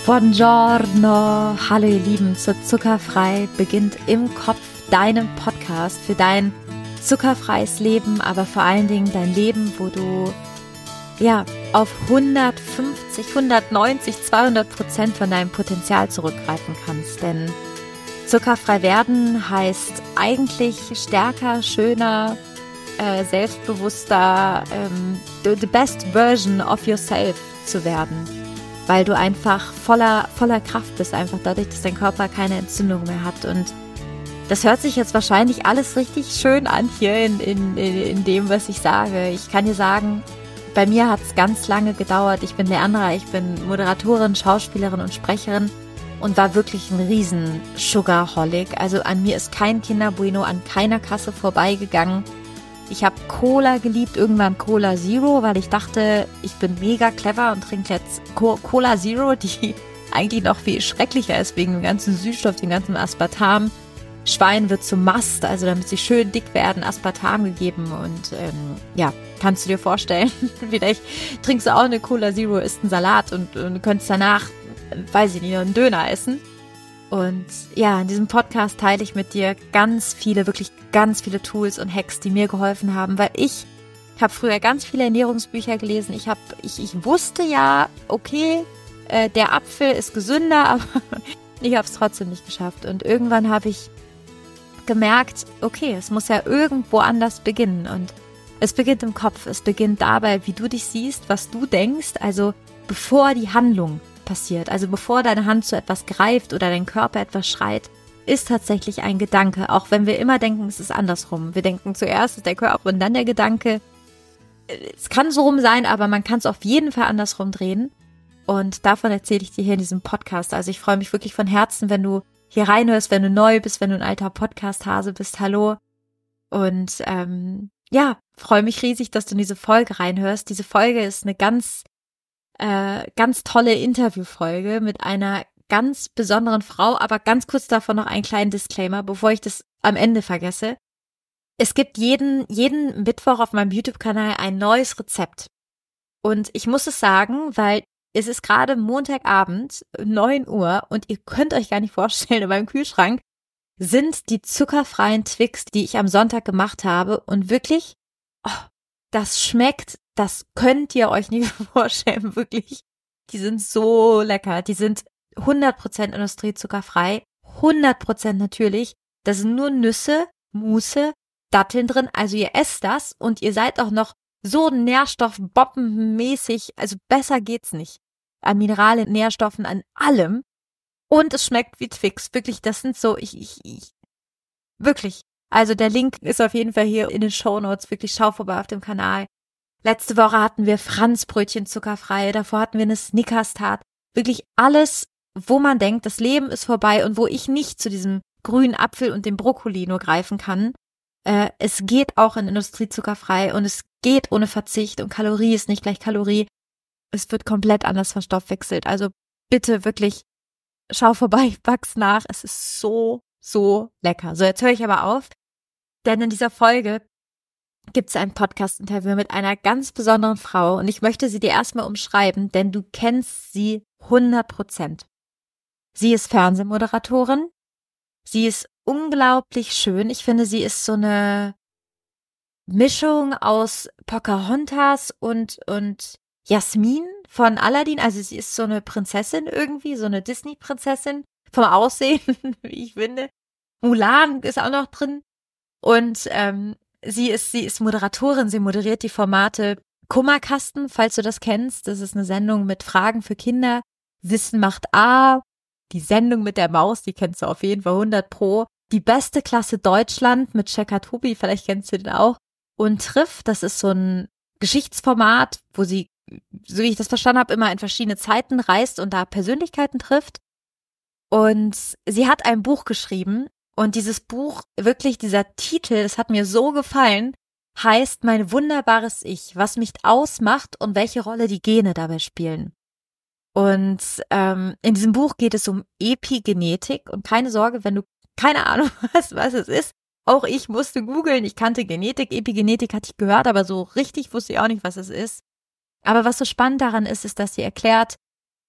Buongiorno, hallo ihr Lieben, zu Zuckerfrei beginnt im Kopf, deinem Podcast für dein zuckerfreies Leben, aber vor allen Dingen dein Leben, wo du auf 150, 190, 200% von deinem Potenzial zurückgreifen kannst, denn zuckerfrei werden heißt eigentlich stärker, schöner, selbstbewusster, the best version of yourself zu werden. Weil du einfach voller Kraft bist, einfach dadurch, dass dein Körper keine Entzündung mehr hat. Und das hört sich jetzt wahrscheinlich alles richtig schön an hier in dem, was ich sage. Ich kann dir sagen, bei mir hat es ganz lange gedauert. Ich bin Leandra, ich bin Moderatorin, Schauspielerin und Sprecherin und war wirklich ein riesen Sugarholic. Also an mir ist kein Kinder Bueno an keiner Kasse vorbeigegangen. Ich habe Cola geliebt, irgendwann Cola Zero, weil ich dachte, ich bin mega clever und trinke jetzt Cola Zero, die eigentlich noch viel schrecklicher ist wegen dem ganzen Süßstoff, dem ganzen Aspartam. Schwein wird zum Mast, also damit sie schön dick werden, Aspartam gegeben und kannst du dir vorstellen, vielleicht trinkst du auch eine Cola Zero, isst einen Salat und du könntest danach, weiß ich nicht, einen Döner essen. Und ja, in diesem Podcast teile ich mit dir wirklich ganz viele Tools und Hacks, die mir geholfen haben, weil ich habe früher ganz viele Ernährungsbücher gelesen. Ich wusste ja, okay, der Apfel ist gesünder, aber ich habe es trotzdem nicht geschafft. Und irgendwann habe ich gemerkt, okay, es muss ja irgendwo anders beginnen. Und es beginnt im Kopf, es beginnt dabei, wie du dich siehst, was du denkst, also bevor die Handlung passiert. Also bevor deine Hand zu etwas greift oder dein Körper etwas schreit, ist tatsächlich ein Gedanke, auch wenn wir immer denken, es ist andersrum. Wir denken zuerst ist der Körper und dann der Gedanke. Es kann so rum sein, aber man kann es auf jeden Fall andersrum drehen. Und davon erzähle ich dir hier in diesem Podcast. Also ich freue mich wirklich von Herzen, wenn du hier reinhörst, wenn du neu bist, wenn du ein alter Podcast-Hase bist. Hallo. Und freue mich riesig, dass du in diese Folge reinhörst. Diese Folge ist eine ganz tolle Interviewfolge mit einer ganz besonderen Frau, aber ganz kurz davon noch einen kleinen Disclaimer, bevor ich das am Ende vergesse. Es gibt jeden Mittwoch auf meinem YouTube-Kanal ein neues Rezept. Und ich muss es sagen, weil es ist gerade Montagabend, 9 Uhr und ihr könnt euch gar nicht vorstellen, in meinem Kühlschrank sind die zuckerfreien Twix, die ich am Sonntag gemacht habe und wirklich, das schmeckt, das könnt ihr euch nicht vorstellen, wirklich. Die sind so lecker. Die sind 100% industriezuckerfrei, 100% natürlich. Da sind nur Nüsse, Muße, Datteln drin. Also ihr esst das und ihr seid auch noch so nährstoffbombenmäßig. Also besser geht's nicht. An Mineralien, Nährstoffen, an allem. Und es schmeckt wie Twix. Wirklich, das sind so, wirklich. Also der Link ist auf jeden Fall hier in den Shownotes. Wirklich, schau vorbei auf dem Kanal. Letzte Woche hatten wir Franzbrötchen zuckerfrei, davor hatten wir eine Snickers-Tart. Wirklich alles, wo man denkt, das Leben ist vorbei und wo ich nicht zu diesem grünen Apfel und dem Brokkoli nur greifen kann. Es geht auch in industriezuckerfrei und es geht ohne Verzicht und Kalorie ist nicht gleich Kalorie. Es wird komplett anders verstoffwechselt. Also bitte wirklich, schau vorbei, wachs nach. Es ist so, so lecker. So, jetzt höre ich aber auf, denn in dieser Folge gibt es ein Podcast-Interview mit einer ganz besonderen Frau und ich möchte sie dir erstmal umschreiben, denn du kennst sie 100%. Sie ist Fernsehmoderatorin, sie ist unglaublich schön. Ich finde, sie ist so eine Mischung aus Pocahontas und Jasmin von Aladdin. Also sie ist so eine Prinzessin irgendwie, so eine Disney-Prinzessin vom Aussehen, wie ich finde. Mulan ist auch noch drin und Sie ist Moderatorin, sie moderiert die Formate Kummerkasten, falls du das kennst. Das ist eine Sendung mit Fragen für Kinder. Wissen macht A. Die Sendung mit der Maus, die kennst du auf jeden Fall 100%. Die beste Klasse Deutschland mit Checker Tobi, vielleicht kennst du den auch. Und Triff, das ist so ein Geschichtsformat, wo sie, so wie ich das verstanden habe, immer in verschiedene Zeiten reist und da Persönlichkeiten trifft. Und sie hat ein Buch geschrieben. Und dieses Buch, wirklich dieser Titel, das hat mir so gefallen, heißt Mein wunderbares Ich, was mich ausmacht und welche Rolle die Gene dabei spielen. Und in diesem Buch geht es um Epigenetik und keine Sorge, wenn du keine Ahnung hast, was es ist. Auch ich musste googeln, ich kannte Genetik, Epigenetik hatte ich gehört, aber so richtig wusste ich auch nicht, was es ist. Aber was so spannend daran ist, ist, dass sie erklärt,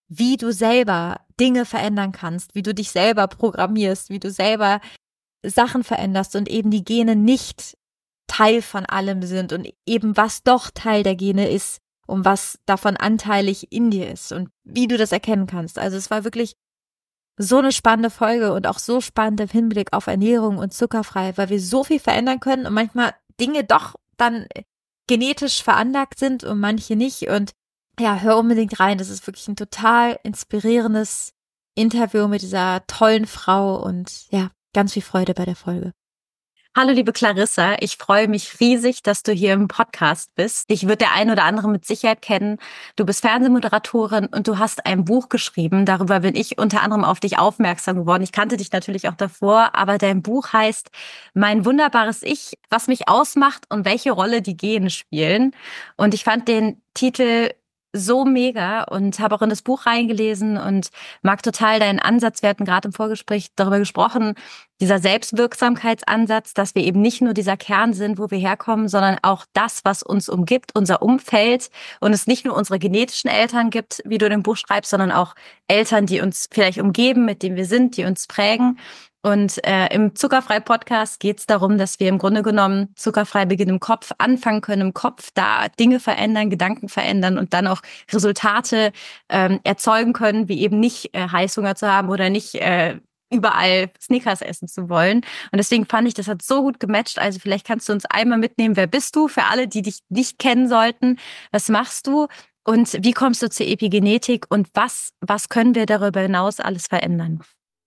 wie du selber Dinge verändern kannst, wie du dich selber programmierst, wie du selber Sachen veränderst und eben die Gene nicht Teil von allem sind und eben was doch Teil der Gene ist und was davon anteilig in dir ist und wie du das erkennen kannst. Also es war wirklich so eine spannende Folge und auch so spannend im Hinblick auf Ernährung und zuckerfrei, weil wir so viel verändern können und manchmal Dinge doch dann genetisch veranlagt sind und manche nicht. Und ja, hör unbedingt rein. Das ist wirklich ein total inspirierendes Interview mit dieser tollen Frau und ja, ganz viel Freude bei der Folge. Hallo, liebe Clarissa. Ich freue mich riesig, dass du hier im Podcast bist. Dich wird der ein oder andere mit Sicherheit kennen. Du bist Fernsehmoderatorin und du hast ein Buch geschrieben. Darüber bin ich unter anderem auf dich aufmerksam geworden. Ich kannte dich natürlich auch davor, aber dein Buch heißt Mein wunderbares Ich, was mich ausmacht und welche Rolle die Gene spielen. Und ich fand den Titel so mega und habe auch in das Buch reingelesen und mag total deinen Ansatz. Wir hatten gerade im Vorgespräch darüber gesprochen, dieser Selbstwirksamkeitsansatz, dass wir eben nicht nur dieser Kern sind, wo wir herkommen, sondern auch das, was uns umgibt, unser Umfeld und es nicht nur unsere genetischen Eltern gibt, wie du in dem Buch schreibst, sondern auch Eltern, die uns vielleicht umgeben, mit denen wir sind, die uns prägen. Und im Zuckerfrei-Podcast geht es darum, dass wir im Grunde genommen zuckerfrei beginnen im Kopf, anfangen können im Kopf, da Dinge verändern, Gedanken verändern und dann auch Resultate erzeugen können, wie eben nicht Heißhunger zu haben oder nicht überall Snickers essen zu wollen. Und deswegen fand ich, das hat so gut gematcht. Also vielleicht kannst du uns einmal mitnehmen, wer bist du, für alle, die dich nicht kennen sollten, was machst du und wie kommst du zur Epigenetik und was können wir darüber hinaus alles verändern?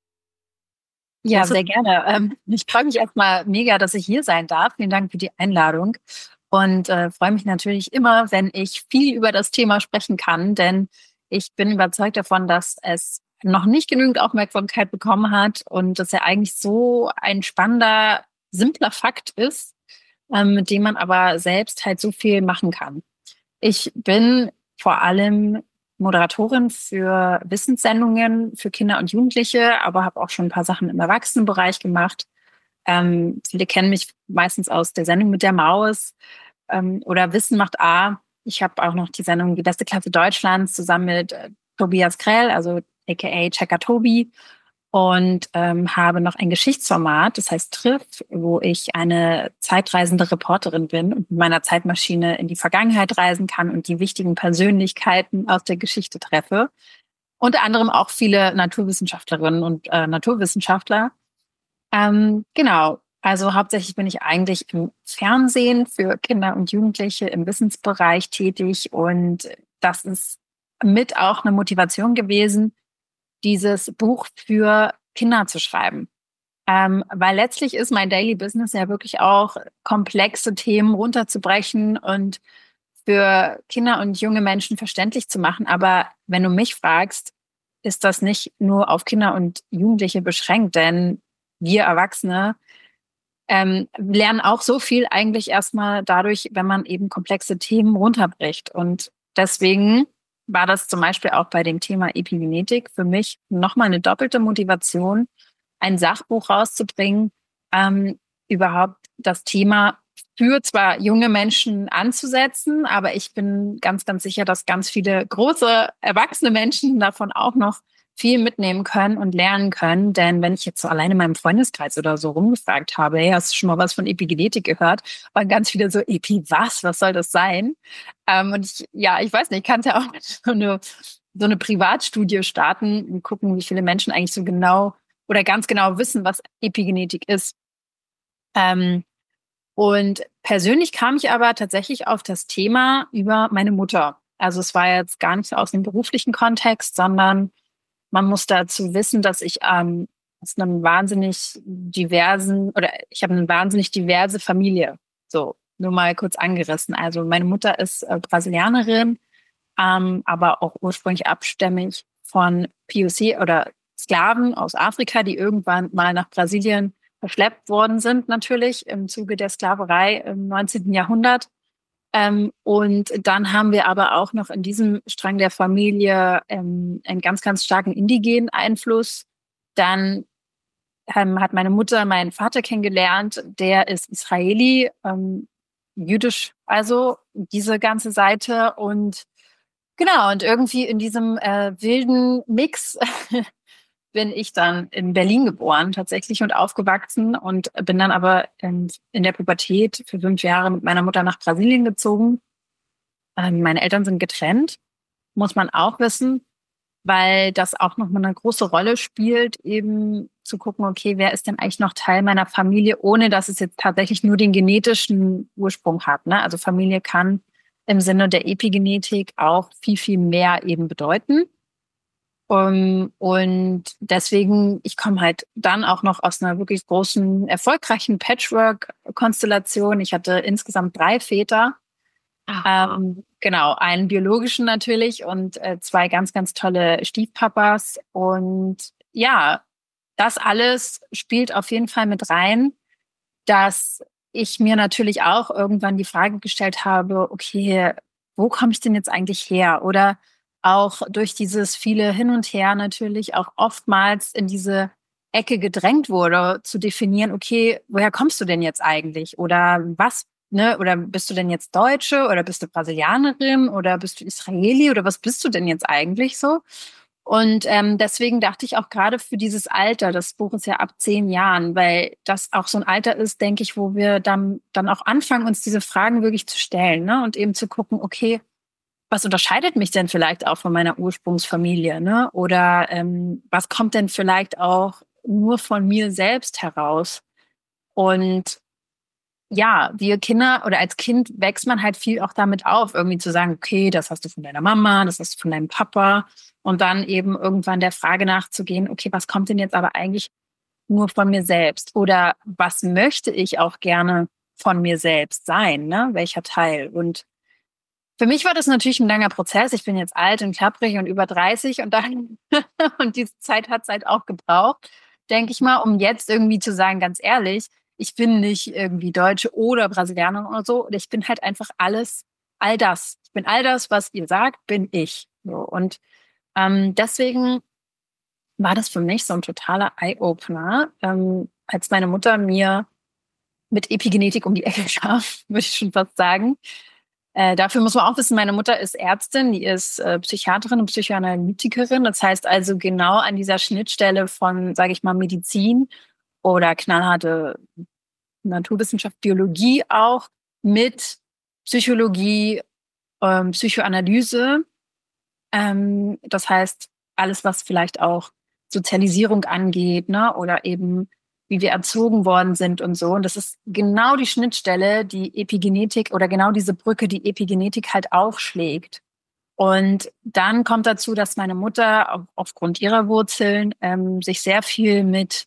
Ja, sehr gerne. Ich freue mich erstmal mega, dass ich hier sein darf. Vielen Dank für die Einladung und freue mich natürlich immer, wenn ich viel über das Thema sprechen kann, denn ich bin überzeugt davon, dass es noch nicht genügend Aufmerksamkeit bekommen hat und dass er eigentlich so ein spannender, simpler Fakt ist, mit dem man aber selbst halt so viel machen kann. Ich bin vor allem Moderatorin für Wissenssendungen für Kinder und Jugendliche, aber habe auch schon ein paar Sachen im Erwachsenenbereich gemacht. Viele kennen mich meistens aus der Sendung mit der Maus oder Wissen macht A. Ich habe auch noch die Sendung Die beste Klasse Deutschlands zusammen mit Tobias Krell, also aka Checker Tobi, und habe noch ein Geschichtsformat, das heißt Triff, wo ich eine zeitreisende Reporterin bin und mit meiner Zeitmaschine in die Vergangenheit reisen kann und die wichtigen Persönlichkeiten aus der Geschichte treffe. Unter anderem auch viele Naturwissenschaftlerinnen und Naturwissenschaftler. Genau, also hauptsächlich bin ich eigentlich im Fernsehen für Kinder und Jugendliche im Wissensbereich tätig und das ist mit auch eine Motivation gewesen, dieses Buch für Kinder zu schreiben. Weil letztlich ist mein Daily Business ja wirklich auch komplexe Themen runterzubrechen und für Kinder und junge Menschen verständlich zu machen. Aber wenn du mich fragst, ist das nicht nur auf Kinder und Jugendliche beschränkt, denn wir Erwachsene lernen auch so viel eigentlich erstmal dadurch, wenn man eben komplexe Themen runterbricht. Und deswegen war das zum Beispiel auch bei dem Thema Epigenetik für mich nochmal eine doppelte Motivation, ein Sachbuch rauszubringen, überhaupt das Thema für zwar junge Menschen anzusetzen, aber ich bin ganz, ganz sicher, dass ganz viele große, erwachsene Menschen davon auch noch viel mitnehmen können und lernen können. Denn wenn ich jetzt so alleine in meinem Freundeskreis oder so rumgefragt habe, hey, hast du schon mal was von Epigenetik gehört? Waren ganz viele so, Epi, was? Was soll das sein? Und ich weiß nicht, ich kann ja auch so eine Privatstudie starten und gucken, wie viele Menschen eigentlich so genau oder ganz genau wissen, was Epigenetik ist. Und persönlich kam ich aber tatsächlich auf das Thema über meine Mutter. Also es war jetzt gar nicht so aus dem beruflichen Kontext, sondern man muss dazu wissen, dass ich aus einem wahnsinnig diversen oder ich habe eine wahnsinnig diverse Familie. So, nur mal kurz angerissen. Also meine Mutter ist Brasilianerin, aber auch ursprünglich abstämmig von POC oder Sklaven aus Afrika, die irgendwann mal nach Brasilien verschleppt worden sind, natürlich im Zuge der Sklaverei im 19. Jahrhundert. Und dann haben wir aber auch noch in diesem Strang der Familie einen ganz, ganz starken indigenen Einfluss. Dann hat meine Mutter meinen Vater kennengelernt, der ist Israeli, jüdisch, also diese ganze Seite. Und Genau, und irgendwie in diesem wilden Mix bin ich dann in Berlin geboren tatsächlich und aufgewachsen und bin dann aber in der Pubertät für 5 Jahre mit meiner Mutter nach Brasilien gezogen. Meine Eltern sind getrennt, muss man auch wissen, weil das auch nochmal eine große Rolle spielt, eben zu gucken, okay, wer ist denn eigentlich noch Teil meiner Familie, ohne dass es jetzt tatsächlich nur den genetischen Ursprung hat, ne? Also Familie kann im Sinne der Epigenetik auch viel, viel mehr eben bedeuten. Und deswegen, ich komme halt dann auch noch aus einer wirklich großen, erfolgreichen Patchwork-Konstellation. Ich hatte insgesamt 3 Väter. Genau, einen biologischen natürlich und 2 ganz, ganz tolle Stiefpapas. Und ja, das alles spielt auf jeden Fall mit rein, dass ich mir natürlich auch irgendwann die Frage gestellt habe, okay, wo komme ich denn jetzt eigentlich her? Oder auch durch dieses viele Hin und Her natürlich auch oftmals in diese Ecke gedrängt wurde, zu definieren, okay, woher kommst du denn jetzt eigentlich? Oder was, ne? Oder bist du denn jetzt Deutsche oder bist du Brasilianerin oder bist du Israeli oder was bist du denn jetzt eigentlich so? Und deswegen dachte ich auch gerade für dieses Alter, das Buch ist ja ab 10 Jahren, weil das auch so ein Alter ist, denke ich, wo wir dann auch anfangen, uns diese Fragen wirklich zu stellen, ne? Und eben zu gucken, okay, was unterscheidet mich denn vielleicht auch von meiner Ursprungsfamilie, ne? Oder was kommt denn vielleicht auch nur von mir selbst heraus? Und ja, wir Kinder oder als Kind wächst man halt viel auch damit auf, irgendwie zu sagen, okay, das hast du von deiner Mama, das hast du von deinem Papa und dann eben irgendwann der Frage nachzugehen, okay, was kommt denn jetzt aber eigentlich nur von mir selbst oder was möchte ich auch gerne von mir selbst sein, ne? Welcher Teil? Und für mich war das natürlich ein langer Prozess. Ich bin jetzt alt und klapprig und über 30 und dann und diese Zeit hat es halt auch gebraucht, denke ich mal, um jetzt irgendwie zu sagen, ganz ehrlich, ich bin nicht irgendwie Deutsche oder Brasilianerin oder so. Ich bin halt einfach alles, all das. Ich bin all das, was ihr sagt, bin ich. So. Und deswegen war das für mich so ein totaler Eye-Opener, als meine Mutter mir mit Epigenetik um die Ecke kam, würde ich schon fast sagen. Dafür muss man auch wissen, meine Mutter ist Ärztin, die ist Psychiaterin und Psychoanalytikerin. Das heißt also genau an dieser Schnittstelle von, sage ich mal, Medizin oder knallharte Naturwissenschaft, Biologie auch mit Psychologie, Psychoanalyse. Das heißt, alles, was vielleicht auch Sozialisierung angeht, ne, oder eben wie wir erzogen worden sind und so. Und das ist genau die Schnittstelle, die Epigenetik oder genau diese Brücke, die Epigenetik halt aufschlägt. Und dann kommt dazu, dass meine Mutter aufgrund ihrer Wurzeln sich sehr viel mit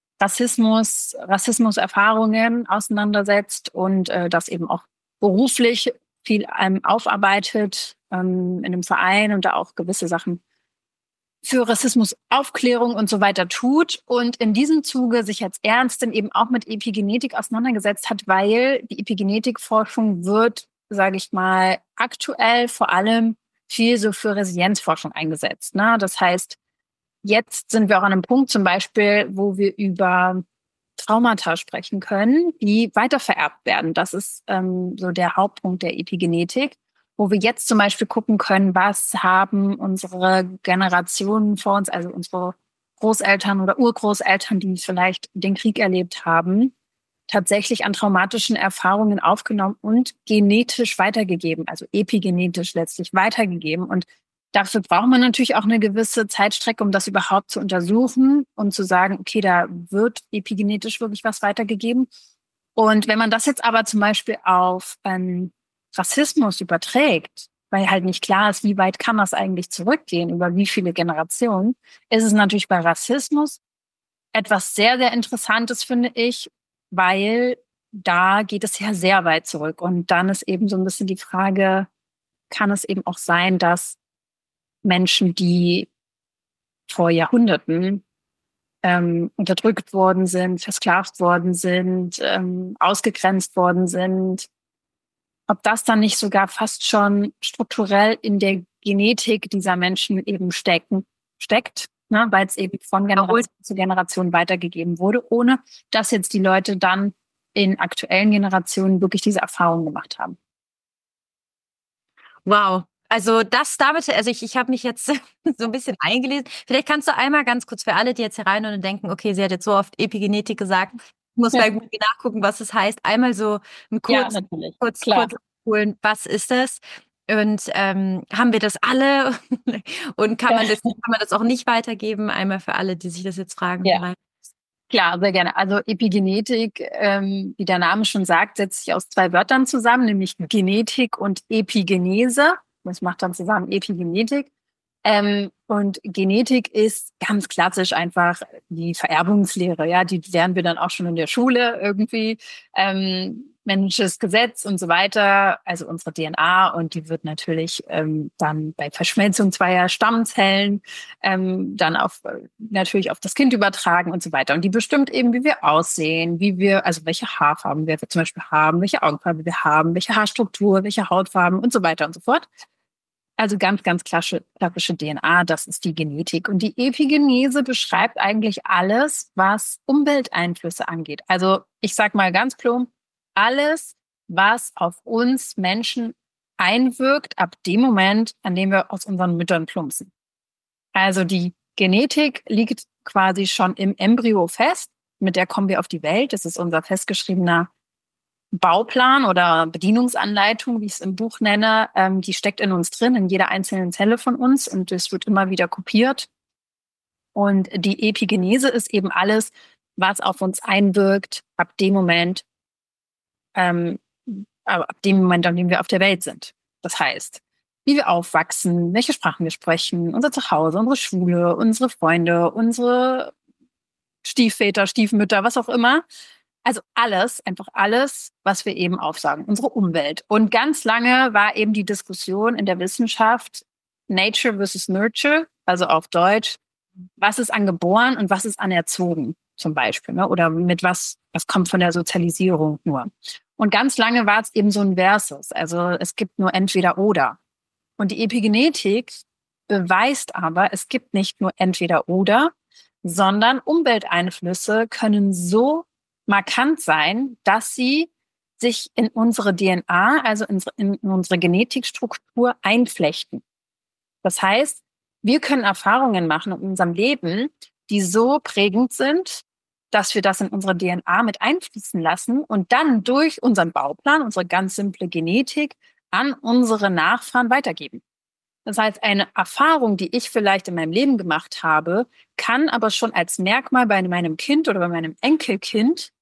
Rassismuserfahrungen auseinandersetzt und das eben auch beruflich viel aufarbeitet in einem Verein und da auch gewisse Sachen für Rassismusaufklärung und so weiter tut und in diesem Zuge sich als Ärztin eben auch mit Epigenetik auseinandergesetzt hat, weil die Epigenetikforschung wird, sage ich mal, aktuell vor allem viel so für Resilienzforschung eingesetzt. Ne? Das heißt, jetzt sind wir auch an einem Punkt zum Beispiel, wo wir über Traumata sprechen können, die weitervererbt werden. Das ist so der Hauptpunkt der Epigenetik, wo wir jetzt zum Beispiel gucken können, was haben unsere Generationen vor uns, also unsere Großeltern oder Urgroßeltern, die vielleicht den Krieg erlebt haben, tatsächlich an traumatischen Erfahrungen aufgenommen und genetisch weitergegeben, also epigenetisch letztlich weitergegeben. Und dafür braucht man natürlich auch eine gewisse Zeitstrecke, um das überhaupt zu untersuchen und zu sagen, okay, da wird epigenetisch wirklich was weitergegeben. Und wenn man das jetzt aber zum Beispiel auf Rassismus überträgt, weil halt nicht klar ist, wie weit kann das eigentlich zurückgehen, über wie viele Generationen, ist es natürlich bei Rassismus etwas sehr, sehr Interessantes, finde ich, weil da geht es ja sehr weit zurück. Und dann ist eben so ein bisschen die Frage, kann es eben auch sein, dass Menschen, die vor Jahrhunderten unterdrückt worden sind, versklavt worden sind, ausgegrenzt worden sind, ob das dann nicht sogar fast schon strukturell in der Genetik dieser Menschen eben steckt, ne, weil es eben von Generation zu Generation weitergegeben wurde, ohne dass jetzt die Leute dann in aktuellen Generationen wirklich diese Erfahrung gemacht haben. Wow. Also ich habe mich jetzt so ein bisschen eingelesen. Vielleicht kannst du einmal ganz kurz für alle, die jetzt hereinhören und denken, okay, sie hat jetzt so oft Epigenetik gesagt, ich muss Ja, mal gut nachgucken, was es heißt. Einmal so ein ja, natürlich. kurz Klar. holen, was ist das? Und haben wir das alle? Und Ja, kann man das auch nicht weitergeben? Einmal für alle, die sich das jetzt fragen. ja, klar, sehr gerne. Also Epigenetik, wie der Name schon sagt, setzt sich aus zwei Wörtern zusammen, nämlich Genetik und Epigenese. Das macht dann zusammen Epigenetik. Und Genetik ist ganz klassisch einfach die Vererbungslehre. Ja, die lernen wir dann auch schon in der Schule irgendwie. Menschliches Gesetz und so weiter, also unsere DNA, und die wird natürlich dann bei Verschmelzung zweier Stammzellen dann natürlich auf das Kind übertragen und so weiter. Und die bestimmt eben, wie wir aussehen, also welche Haarfarben wir zum Beispiel haben, welche Augenfarbe wir haben, welche Haarstruktur, welche Hautfarben und so weiter und so fort. Also ganz, ganz klassische DNA, das ist die Genetik. Und die Epigenese beschreibt eigentlich alles, was Umwelteinflüsse angeht. Also ich sage mal ganz plump, alles, was auf uns Menschen einwirkt, ab dem Moment, an dem wir aus unseren Müttern plumpsen. Also die Genetik liegt quasi schon im Embryo fest, mit der kommen wir auf die Welt. Das ist unser festgeschriebener Bauplan oder Bedienungsanleitung, wie ich es im Buch nenne, die steckt in uns drin, in jeder einzelnen Zelle von uns, und es wird immer wieder kopiert. Und die Epigenese ist eben alles, was auf uns einwirkt, ähm, ab dem Moment, an dem wir auf der Welt sind. Das heißt, wie wir aufwachsen, welche Sprachen wir sprechen, unser Zuhause, unsere Schule, unsere Freunde, unsere Stiefväter, Stiefmütter, was auch immer. Also alles, einfach alles, was wir eben aufsagen, unsere Umwelt. Und ganz lange war eben die Diskussion in der Wissenschaft Nature versus Nurture, also auf Deutsch, was ist angeboren und was ist anerzogen, zum Beispiel, ne? Oder was kommt von der Sozialisierung nur. Und ganz lange war es eben so ein Versus, also es gibt nur entweder oder. Und die Epigenetik beweist aber, es gibt nicht nur entweder oder, sondern Umwelteinflüsse können so markant sein, dass sie sich in unsere DNA, also in unsere Genetikstruktur einflechten. Das heißt, wir können Erfahrungen machen in unserem Leben, die so prägend sind, dass wir das in unsere DNA mit einfließen lassen und dann durch unseren Bauplan, unsere ganz simple Genetik, an unsere Nachfahren weitergeben. Das heißt, eine Erfahrung, die ich vielleicht in meinem Leben gemacht habe, kann aber schon als Merkmal bei meinem Kind oder bei meinem Enkelkind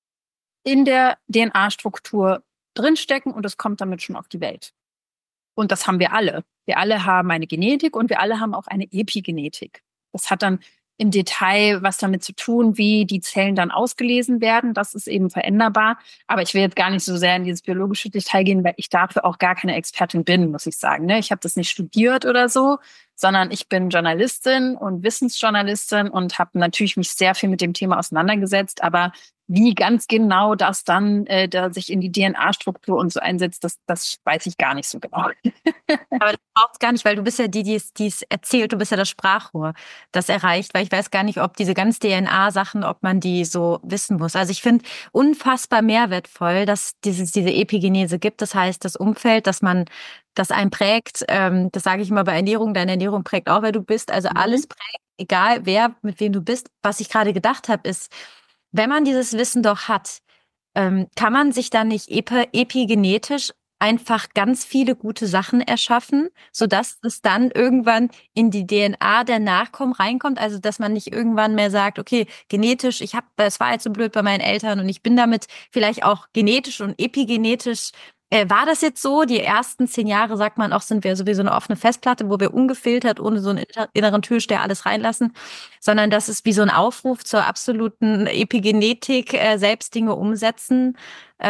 in der DNA-Struktur drinstecken, und es kommt damit schon auf die Welt. Und das haben wir alle. Wir alle haben eine Genetik und wir alle haben auch eine Epigenetik. Das hat dann im Detail was damit zu tun, wie die Zellen dann ausgelesen werden. Das ist eben veränderbar. Aber ich will jetzt gar nicht so sehr in dieses biologische Detail gehen, weil ich dafür auch gar keine Expertin bin, muss ich sagen. Ne? Ich habe das nicht studiert oder so, sondern ich bin Journalistin und Wissensjournalistin und habe natürlich mich sehr viel mit dem Thema auseinandergesetzt. Aber wie ganz genau das dann da sich in die DNA-Struktur und so einsetzt, das weiß ich gar nicht so genau. Aber das braucht's gar nicht, weil du bist ja die es erzählt, du bist ja das Sprachrohr, das erreicht, weil ich weiß gar nicht, ob diese ganz DNA-Sachen, ob man die so wissen muss. Also ich finde unfassbar mehrwertvoll, dass diese Epigenese gibt. Das heißt, das Umfeld, das einen prägt, das sage ich immer bei Ernährung, deine Ernährung prägt auch, wer du bist. Also alles prägt, egal wer, mit wem du bist. Was ich gerade gedacht habe, ist, wenn man dieses Wissen doch hat, kann man sich dann nicht epigenetisch einfach ganz viele gute Sachen erschaffen, sodass es dann irgendwann in die DNA der Nachkommen reinkommt. Also, dass man nicht irgendwann mehr sagt, okay, genetisch, es war jetzt so blöd bei meinen Eltern und ich bin damit vielleicht auch genetisch und epigenetisch. War das jetzt so? Die ersten 10 Jahre, sagt man auch, sind wir sowieso eine offene Festplatte, wo wir ungefiltert, ohne so einen inneren Türsteher alles reinlassen, sondern das ist wie so ein Aufruf zur absoluten Epigenetik, selbst Dinge umsetzen.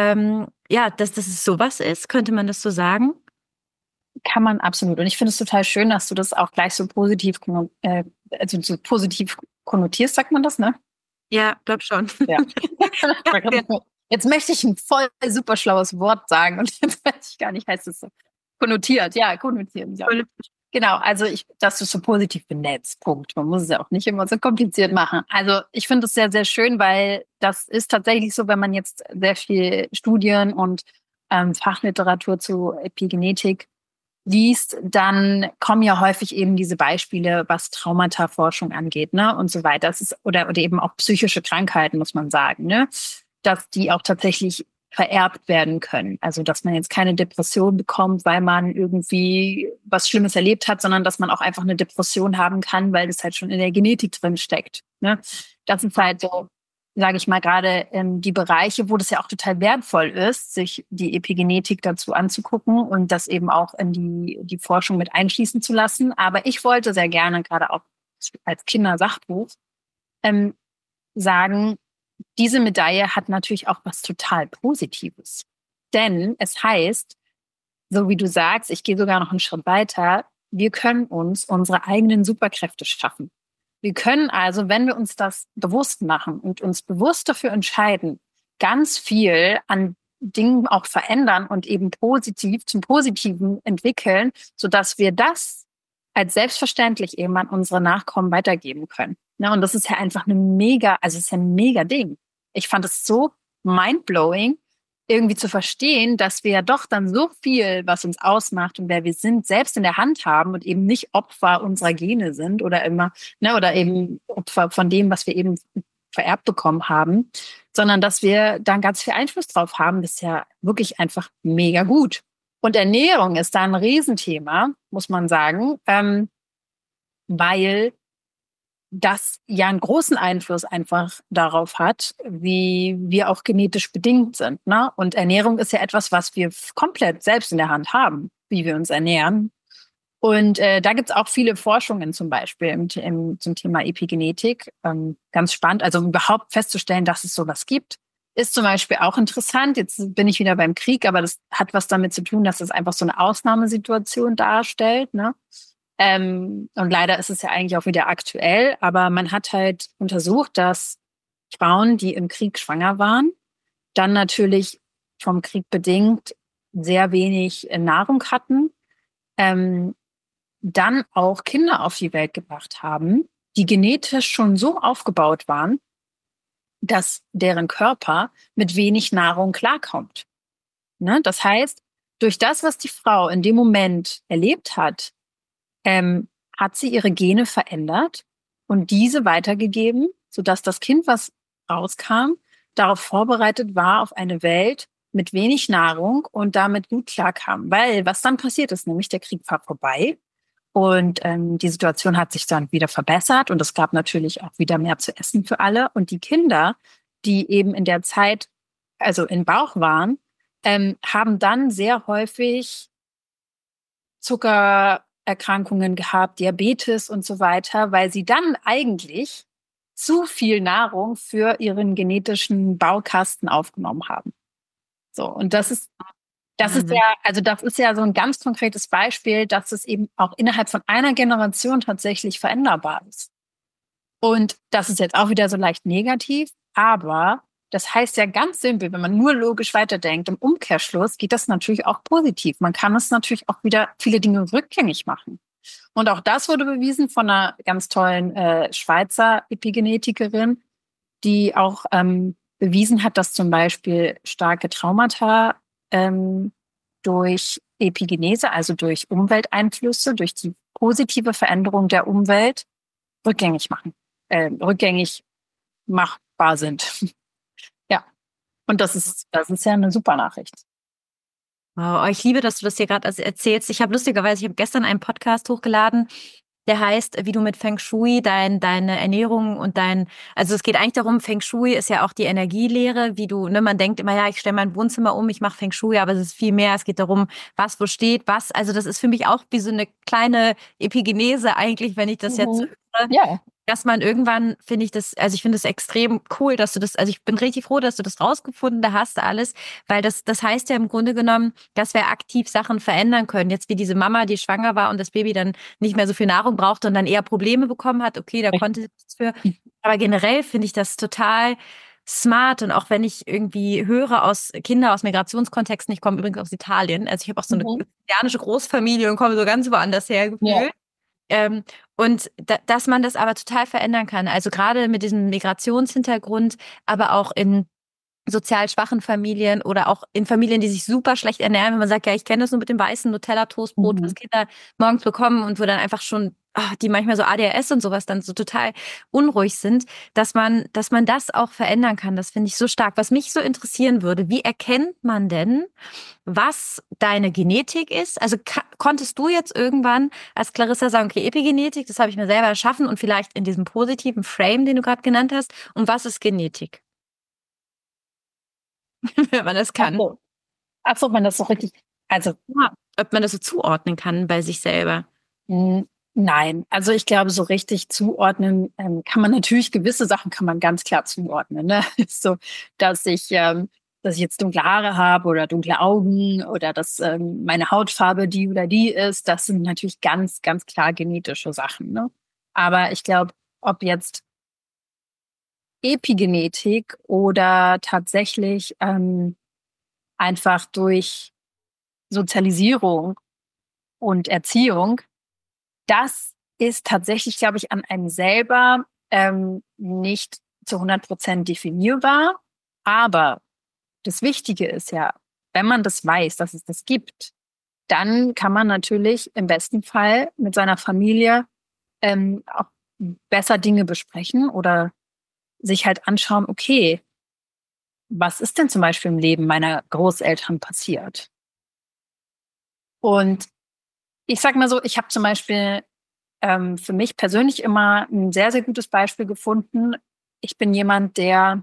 Ja, dass es sowas ist, könnte man das so sagen? Kann man absolut. Und ich finde es total schön, dass du das auch gleich so positiv, also so positiv konnotierst, sagt man das, ne? Ja, glaub schon. Ja. Jetzt möchte ich ein voll super schlaues Wort sagen und jetzt weiß ich gar nicht, heißt es so. Konnotiert, ja, konnotieren, ja. Genau, also dass du es so positiv benennst, Punkt. Man muss es ja auch nicht immer so kompliziert machen. Also ich finde es sehr, sehr schön, weil das ist tatsächlich so, wenn man jetzt sehr viel Studien und Fachliteratur zu Epigenetik liest, dann kommen ja häufig eben diese Beispiele, was Traumata-Forschung angeht, ne, und so weiter. Das ist, oder eben auch psychische Krankheiten, muss man sagen, ne, dass die auch tatsächlich vererbt werden können. Also, dass man jetzt keine Depression bekommt, weil man irgendwie was Schlimmes erlebt hat, sondern dass man auch einfach eine Depression haben kann, weil das halt schon in der Genetik drin steckt, ne. Das ist halt so, sage ich mal, gerade die Bereiche, wo das ja auch total wertvoll ist, sich die Epigenetik dazu anzugucken und das eben auch in die Forschung mit einschließen zu lassen. Aber ich wollte sehr gerne, gerade auch als Kindersachbuch, ähm, sagen, diese Medaille hat natürlich auch was total Positives. Denn es heißt, so wie du sagst, ich gehe sogar noch einen Schritt weiter, wir können uns unsere eigenen Superkräfte schaffen. Wir können also, wenn wir uns das bewusst machen und uns bewusst dafür entscheiden, ganz viel an Dingen auch verändern und eben positiv zum Positiven entwickeln, sodass wir das als selbstverständlich eben an unsere Nachkommen weitergeben können. Ja, und das ist ja einfach eine mega, also es ist ja ein mega Ding. Ich fand es so mindblowing, irgendwie zu verstehen, dass wir ja doch dann so viel, was uns ausmacht und wer wir sind, selbst in der Hand haben und eben nicht Opfer unserer Gene sind oder immer, ne, oder eben Opfer von dem, was wir eben vererbt bekommen haben, sondern dass wir dann ganz viel Einfluss drauf haben. Das ist ja wirklich einfach mega gut. Und Ernährung ist da ein Riesenthema, muss man sagen, weil das ja einen großen Einfluss einfach darauf hat, wie wir auch genetisch bedingt sind. Ne? Und Ernährung ist ja etwas, was wir komplett selbst in der Hand haben, wie wir uns ernähren. Und da gibt's auch viele Forschungen zum Beispiel zum Thema Epigenetik. Ganz spannend, also überhaupt festzustellen, dass es sowas gibt, ist zum Beispiel auch interessant. Jetzt bin ich wieder beim Krieg, aber das hat was damit zu tun, dass es einfach so eine Ausnahmesituation darstellt. Ne? Und leider ist es ja eigentlich auch wieder aktuell, aber man hat halt untersucht, dass Frauen, die im Krieg schwanger waren, dann natürlich vom Krieg bedingt sehr wenig Nahrung hatten, ähm, dann auch Kinder auf die Welt gebracht haben, die genetisch schon so aufgebaut waren, dass deren Körper mit wenig Nahrung klarkommt. Ne? Das heißt, durch das, was die Frau in dem Moment erlebt hat, hat sie ihre Gene verändert und diese weitergegeben, sodass das Kind, was rauskam, darauf vorbereitet war auf eine Welt mit wenig Nahrung und damit gut klarkam. Weil was dann passiert ist, nämlich der Krieg war vorbei und die Situation hat sich dann wieder verbessert und es gab natürlich auch wieder mehr zu essen für alle. Und die Kinder, die eben in der Zeit, also im Bauch waren, haben dann sehr häufig Zuckererkrankungen gehabt, Diabetes und so weiter, weil sie dann eigentlich zu viel Nahrung für ihren genetischen Baukasten aufgenommen haben. So, und das ist ja, also das ist ja so ein ganz konkretes Beispiel, dass es eben auch innerhalb von einer Generation tatsächlich veränderbar ist. Und das ist jetzt auch wieder so leicht negativ, aber das heißt ja ganz simpel, wenn man nur logisch weiterdenkt, im Umkehrschluss geht das natürlich auch positiv. Man kann es natürlich auch wieder viele Dinge rückgängig machen. Und auch das wurde bewiesen von einer ganz tollen Schweizer Epigenetikerin, die auch bewiesen hat, dass zum Beispiel starke Traumata durch Epigenese, also durch Umwelteinflüsse, durch die positive Veränderung der Umwelt rückgängig machbar sind. Ja, und das ist ja eine super Nachricht. Wow, ich liebe, dass du das hier gerade erzählst. Ich habe gestern einen Podcast hochgeladen, der heißt, wie du mit Feng Shui deine Ernährung und also es geht eigentlich darum, Feng Shui ist ja auch die Energielehre, wie du, ne, man denkt immer, ja, ich stelle mein Wohnzimmer um, ich mache Feng Shui, aber es ist viel mehr, es geht darum, was wo steht, was, also das ist für mich auch wie so eine kleine Epigenese eigentlich, wenn ich das jetzt so höre. Ja. Dass man irgendwann, also ich finde es extrem cool, dass du das, also ich bin richtig froh, dass du das rausgefunden hast, alles, weil das heißt ja im Grunde genommen, dass wir aktiv Sachen verändern können. Jetzt wie diese Mama, die schwanger war und das Baby dann nicht mehr so viel Nahrung brauchte und dann eher Probleme bekommen hat, okay, da konnte sie nichts für. Aber generell finde ich das total smart und auch wenn ich irgendwie höre Kinder aus Migrationskontexten, ich komme übrigens aus Italien, also ich habe auch so eine italianische Großfamilie und komme so ganz woanders her gefühlt. Und dass man das aber total verändern kann. Also gerade mit diesem Migrationshintergrund, aber auch in sozial schwachen Familien oder auch in Familien, die sich super schlecht ernähren, wenn man sagt, ja, ich kenne das nur mit dem weißen Nutella-Toastbrot, was Kinder morgens bekommen und wo dann einfach schon, die manchmal so ADHS und sowas dann so total unruhig sind, dass man das auch verändern kann. Das finde ich so stark. Was mich so interessieren würde, wie erkennt man denn, was deine Genetik ist? Also konntest du jetzt irgendwann als Clarissa sagen, okay, Epigenetik, das habe ich mir selber erschaffen und vielleicht in diesem positiven Frame, den du gerade genannt hast, und was ist Genetik? Wenn man das kann. Ach so, man das so richtig, also Ja, ob man das so zuordnen kann bei sich selber. Nein, also ich glaube, so richtig zuordnen kann man natürlich, gewisse Sachen kann man ganz klar zuordnen. Ne? So, dass ich jetzt dunkle Haare habe oder dunkle Augen oder dass meine Hautfarbe die oder die ist, das sind natürlich ganz, ganz klar genetische Sachen. Ne? Aber ich glaube, ob jetzt Epigenetik oder tatsächlich einfach durch Sozialisierung und Erziehung, das ist tatsächlich, glaube ich, an einem selber nicht zu 100% definierbar. Aber das Wichtige ist ja, wenn man das weiß, dass es das gibt, dann kann man natürlich im besten Fall mit seiner Familie auch besser Dinge besprechen oder sich halt anschauen, okay, was ist denn zum Beispiel im Leben meiner Großeltern passiert? Und ich sag mal so, ich habe zum Beispiel für mich persönlich immer ein sehr, sehr gutes Beispiel gefunden. Ich bin jemand, der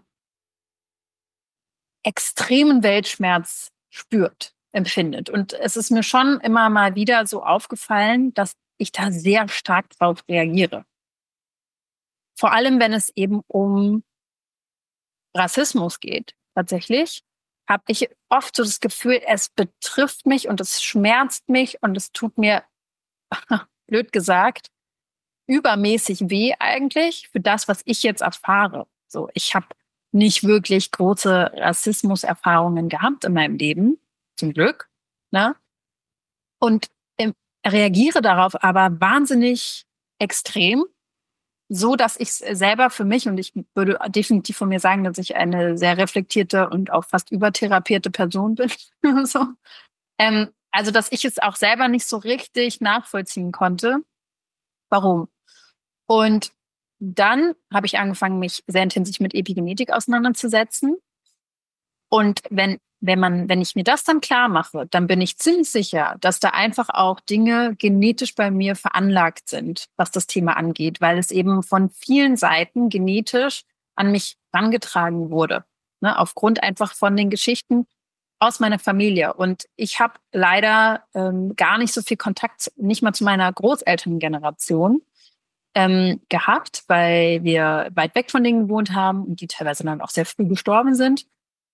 extremen Weltschmerz spürt, empfindet. Und es ist mir schon immer mal wieder so aufgefallen, dass ich da sehr stark drauf reagiere. Vor allem, wenn es eben um Rassismus geht, tatsächlich, habe ich oft so das Gefühl, es betrifft mich und es schmerzt mich und es tut mir, blöd gesagt, übermäßig weh eigentlich für das, was ich jetzt erfahre. So, ich habe nicht wirklich große Rassismuserfahrungen gehabt in meinem Leben, zum Glück, ne? Und reagiere darauf aber wahnsinnig extrem, so dass ich selber für mich, und ich würde definitiv von mir sagen, dass ich eine sehr reflektierte und auch fast übertherapierte Person bin, so. Also, dass ich es auch selber nicht so richtig nachvollziehen konnte. Warum? Und dann habe ich angefangen, mich sehr intensiv mit Epigenetik auseinanderzusetzen. Und wenn ich mir das dann klar mache, dann bin ich ziemlich sicher, dass da einfach auch Dinge genetisch bei mir veranlagt sind, was das Thema angeht, weil es eben von vielen Seiten genetisch an mich herangetragen wurde. Ne, aufgrund einfach von den Geschichten aus meiner Familie. Und ich habe leider gar nicht so viel Kontakt, nicht mal zu meiner Großelterngeneration gehabt, weil wir weit weg von denen gewohnt haben und die teilweise dann auch sehr früh gestorben sind.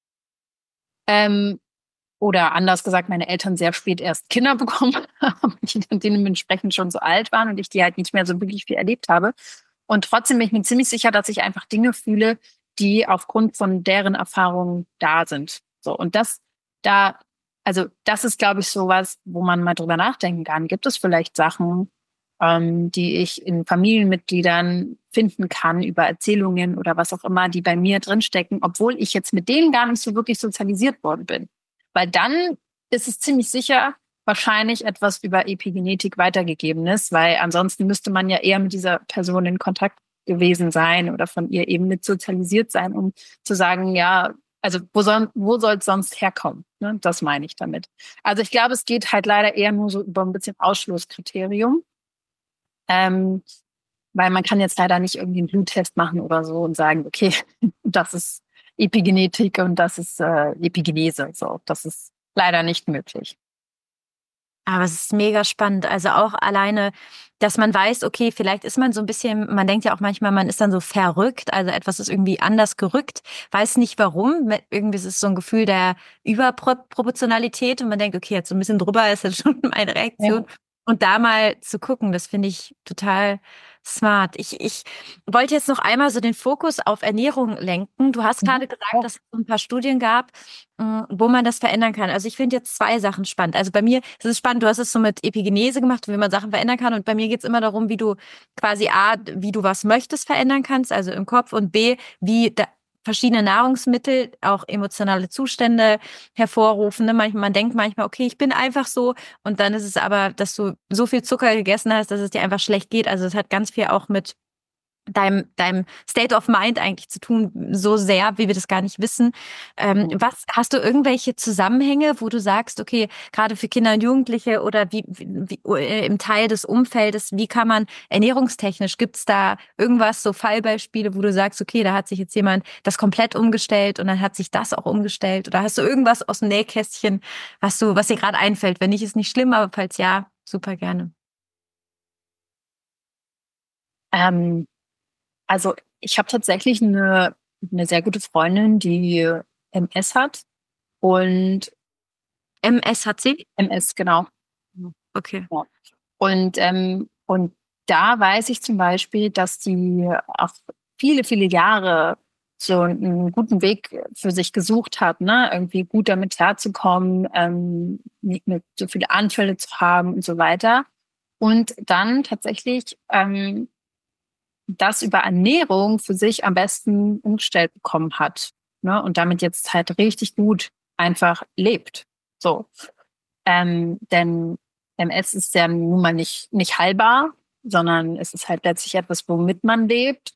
Oder anders gesagt, meine Eltern sehr spät erst Kinder bekommen haben, die dann dementsprechend schon so alt waren und ich die halt nicht mehr so wirklich viel erlebt habe. Und trotzdem bin ich mir ziemlich sicher, dass ich einfach Dinge fühle, die aufgrund von deren Erfahrungen da sind. So, und also das ist, glaube ich, sowas, wo man mal drüber nachdenken kann. Gibt es vielleicht Sachen, die ich in Familienmitgliedern finden kann, über Erzählungen oder was auch immer, die bei mir drinstecken, obwohl ich jetzt mit denen gar nicht so wirklich sozialisiert worden bin. Weil dann ist es ziemlich sicher wahrscheinlich etwas über Epigenetik weitergegebenes, weil ansonsten müsste man ja eher mit dieser Person in Kontakt gewesen sein oder von ihr eben mit sozialisiert sein, um zu sagen, ja, also wo soll es sonst herkommen? Ne? Das meine ich damit. Also ich glaube, es geht halt leider eher nur so über ein bisschen Ausschlusskriterium. Weil man kann jetzt leider nicht irgendwie einen Bluttest machen oder so und sagen, okay, das ist Epigenetik und das ist Epigenese. So, das ist leider nicht möglich. Aber es ist mega spannend. Also auch alleine, dass man weiß, okay, vielleicht ist man so ein bisschen, man denkt ja auch manchmal, man ist dann so verrückt, also etwas ist irgendwie anders gerückt, weiß nicht warum. Irgendwie ist es so ein Gefühl der Überproportionalität und man denkt, okay, jetzt so ein bisschen drüber ist jetzt schon meine Reaktion. Ja. Und da mal zu gucken, das finde ich total smart. Ich wollte jetzt noch einmal so den Fokus auf Ernährung lenken. Du hast gerade gesagt, Ja. dass es so ein paar Studien gab, wo man das verändern kann. Also ich finde jetzt zwei Sachen spannend. Also bei mir ist es spannend, du hast es so mit Epigenese gemacht, wie man Sachen verändern kann. Und bei mir geht es immer darum, wie du quasi A, wie du was möchtest verändern kannst, also im Kopf und B, wie verschiedene Nahrungsmittel auch emotionale Zustände hervorrufen. Ne? Man denkt manchmal, okay, ich bin einfach so, und dann ist es aber, dass du so viel Zucker gegessen hast, dass es dir einfach schlecht geht. Also es hat ganz viel auch mit deinem State of Mind eigentlich zu tun, so sehr, wie wir das gar nicht wissen. Was hast du irgendwelche Zusammenhänge, wo du sagst, okay, gerade für Kinder und Jugendliche oder wie im Teil des Umfeldes, wie kann man ernährungstechnisch, gibt es da irgendwas, so Fallbeispiele, wo du sagst, okay, da hat sich jetzt jemand das komplett umgestellt und dann hat sich das auch umgestellt, oder hast du irgendwas aus dem Nähkästchen, was dir gerade einfällt? Wenn nicht, ist nicht schlimm, aber falls ja, super gerne. Ähm, Also ich habe tatsächlich eine sehr gute Freundin, die MS hat und MSHC? MS, genau. Okay. Ja. Und da weiß ich zum Beispiel, dass die auch viele, viele Jahre so einen guten Weg für sich gesucht hat, ne? Irgendwie gut damit klarzukommen, nicht mehr so viele Anfälle zu haben und so weiter. Und dann tatsächlich das über Ernährung für sich am besten umgestellt bekommen hat, ne? Und damit jetzt halt richtig gut einfach lebt. So. Denn MS ist ja nun mal nicht heilbar, sondern es ist halt letztlich etwas, womit man lebt.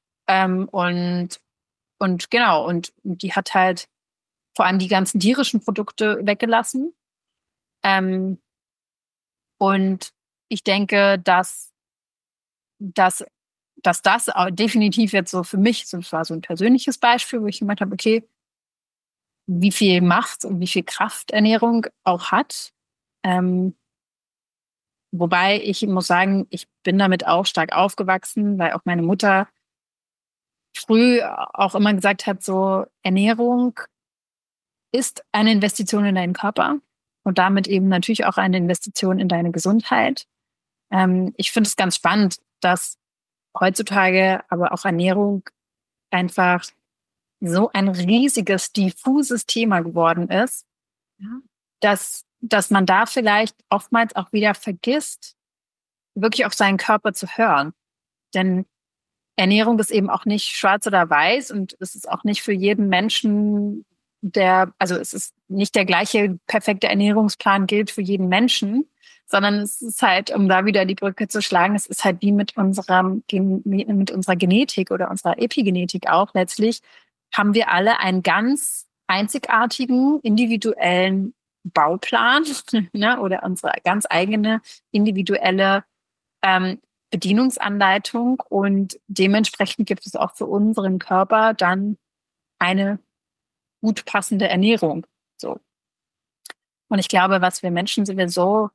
Und genau, und die hat halt vor allem die ganzen tierischen Produkte weggelassen. Ähm, und ich denke, dass, dass das auch definitiv jetzt so für mich, so, das war so ein persönliches Beispiel, wo ich gemeint habe, okay, wie viel Macht und wie viel Kraft Ernährung auch hat. Ähm, Wobei ich muss sagen, ich bin damit auch stark aufgewachsen, weil auch meine Mutter früh auch immer gesagt hat, so Ernährung ist eine Investition in deinen Körper und damit eben natürlich auch eine Investition in deine Gesundheit. Ich finde es ganz spannend, dass heutzutage aber auch Ernährung einfach so ein riesiges, diffuses Thema geworden ist, Ja. dass man da vielleicht oftmals auch wieder vergisst, wirklich auf seinen Körper zu hören. Denn Ernährung ist eben auch nicht schwarz oder weiß und es ist auch nicht für jeden Menschen also es ist nicht der gleiche perfekte Ernährungsplan gilt für jeden Menschen, sondern es ist halt, um da wieder die Brücke zu schlagen, es ist halt wie mit mit unserer Genetik oder unserer Epigenetik auch letztlich, haben wir alle einen ganz einzigartigen, individuellen Bauplan, ne, oder unsere ganz eigene individuelle Bedienungsanleitung und dementsprechend gibt es auch für unseren Körper dann eine gut passende Ernährung. So. Und ich glaube, was wir Menschen sowieso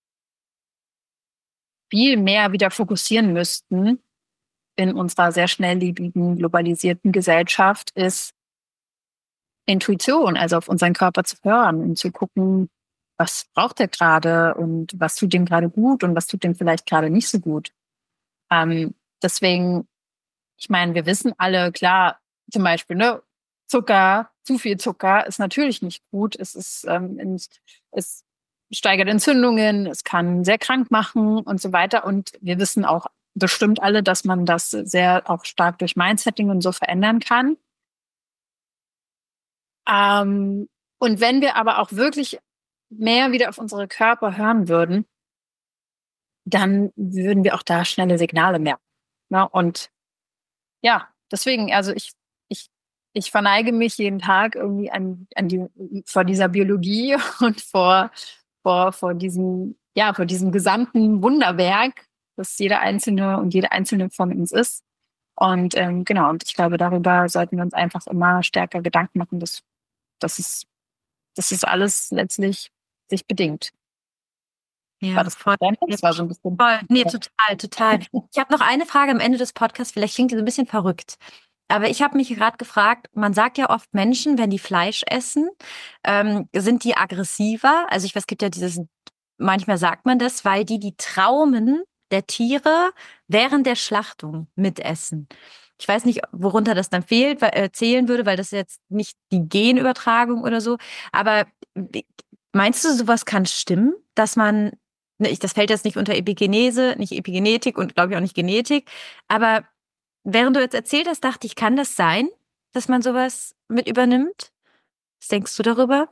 viel mehr wieder fokussieren müssten in unserer sehr schnelllebigen, globalisierten Gesellschaft, ist Intuition, also auf unseren Körper zu hören und zu gucken, was braucht er gerade und was tut dem gerade gut und was tut dem vielleicht gerade nicht so gut. Deswegen, ich meine, wir wissen alle, klar, zum Beispiel, ne, Zucker, zu viel Zucker ist natürlich nicht gut. Es steigert Entzündungen, es kann sehr krank machen und so weiter. Und wir wissen auch bestimmt alle, dass man das sehr auch stark durch Mindsetting und so verändern kann. Und wenn wir aber auch wirklich mehr wieder auf unsere Körper hören würden, dann würden wir auch da schnelle Signale merken. Ne? Und ja, deswegen, also ich, ich verneige mich jeden Tag irgendwie vor dieser Biologie und vor vor diesem gesamten Wunderwerk, das jeder Einzelne und jede Einzelne von uns ist. Und genau, und ich glaube, darüber sollten wir uns einfach immer stärker Gedanken machen, dass es, dass es alles letztlich sich bedingt. War Ja, das voll. verständlich? Ja, Das war so ein bisschen. voll. Nee, total, total. Ich habe noch eine Frage am Ende des Podcasts, vielleicht klingt die so ein bisschen verrückt. Aber ich habe mich gerade gefragt, man sagt ja oft Menschen, wenn die Fleisch essen, sind die aggressiver. Also ich weiß, es gibt ja manchmal sagt man das, weil die Traumen der Tiere während der Schlachtung mitessen. Ich weiß nicht, worunter das dann zählen würde, weil das jetzt nicht die Genübertragung oder so. Aber meinst du, sowas kann stimmen, dass man, ne, das fällt jetzt nicht unter Epigenese, nicht Epigenetik und glaube ich auch nicht Genetik, aber während du jetzt erzählt hast, dachte ich, kann das sein, dass man sowas mit übernimmt? Was denkst du darüber?